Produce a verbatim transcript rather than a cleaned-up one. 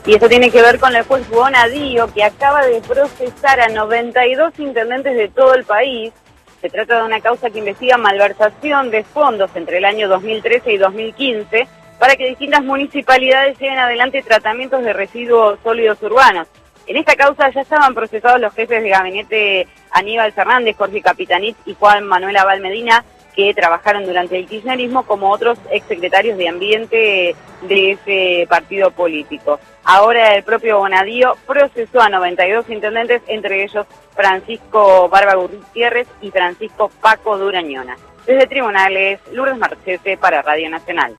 Y esto tiene que ver con el juez Bonadío, que acaba de procesar a noventa y dos intendentes de todo el país. Se trata de una causa que investiga malversación de fondos entre el año dos mil trece y dos mil quince para que distintas municipalidades lleven adelante tratamientos de residuos sólidos urbanos. En esta causa ya estaban procesados los jefes de gabinete Aníbal Fernández, Jorge Capitanich y Juan Manuel Abal Medina, que trabajaron durante el kirchnerismo, como otros exsecretarios de Ambiente de ese partido político. Ahora el propio Bonadío procesó a noventa y dos intendentes, entre ellos Francisco Barba Gutiérrez y Francisco Paco Durañona. Desde Tribunales, Lourdes Marchese para Radio Nacional.